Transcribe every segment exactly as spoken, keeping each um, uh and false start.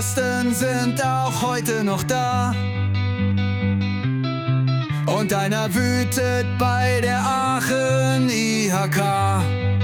Fürsten sind auch heute noch da. Und einer wütet bei der Aachen I H K.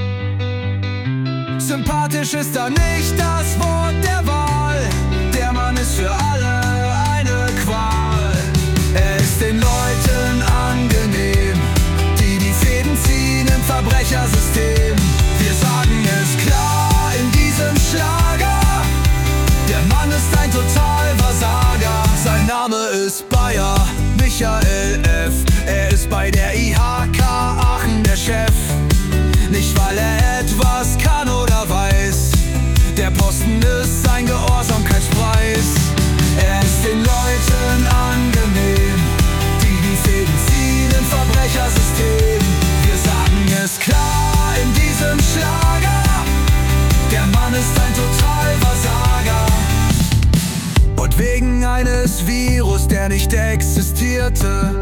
Sympathisch ist da nicht das Wort der Wahl. Der Mann ist für alle eine Qual. Er ist den Leuten angenehm, die die Fäden ziehen im Verbrechersystem. Wir sagen es klar in diesem Schlager: der Mann ist ein Totalversager. Sein Name ist Bayer Michael F. Er ist bei der I H K Aachen der Chef. Nicht weil er etwas kann oder weiß, der Posten ist sein Gehorsamkeitspreis. Er ist den Leuten angenehm, die die Fäden ziehen im Verbrechersystem. Wir sagen es klar in diesem Schlager: der Mann ist ein Totalversager. Und wegen eines Virus, der nicht existierte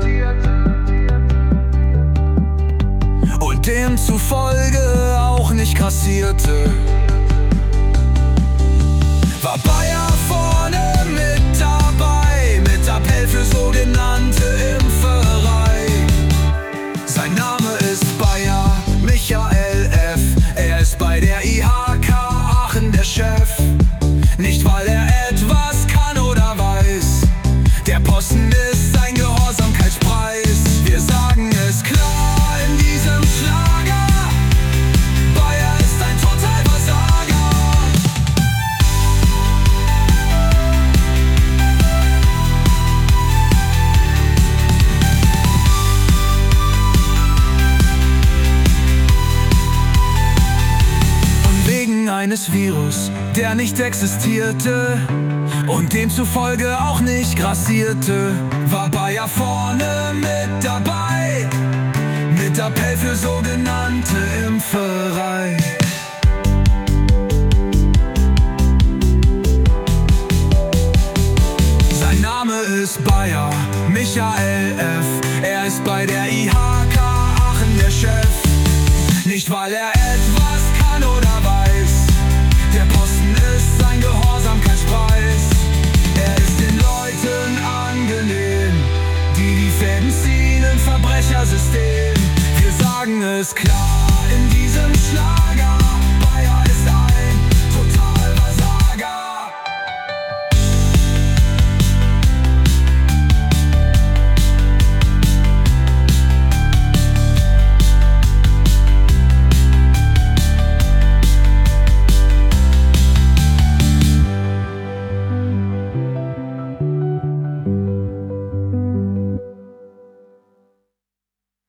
und demzufolge auch nicht grassierte, war Bayer vorne mit dabei, mit Appell für sogenannte Impferei. Sein Name ist Bayer Michael F. Er ist bei der I H K Aachen der Chef. Nicht weil er etwas kann oder weiß, der Posten ist sein Gehorsamkeitspreis. Wir sagen es klar in diesem Schlager: Bayer ist ein Totalversager. Und wegen eines Virus, der nicht existierte und demzufolge auch nicht grassierte, war Bayer vorne mit dabei, mit Appell für sogenannte Impferei. Sein Name ist Bayer Michael F. Er ist bei der I H K Aachen der Chef. Nicht weil er etwas kann oder weiß, der Posten ist sein Gehorsamkeitspreis. Er ist den Leuten angenehm, die die Fäden ziehen im Verbrechersystem. Wir sagen es klar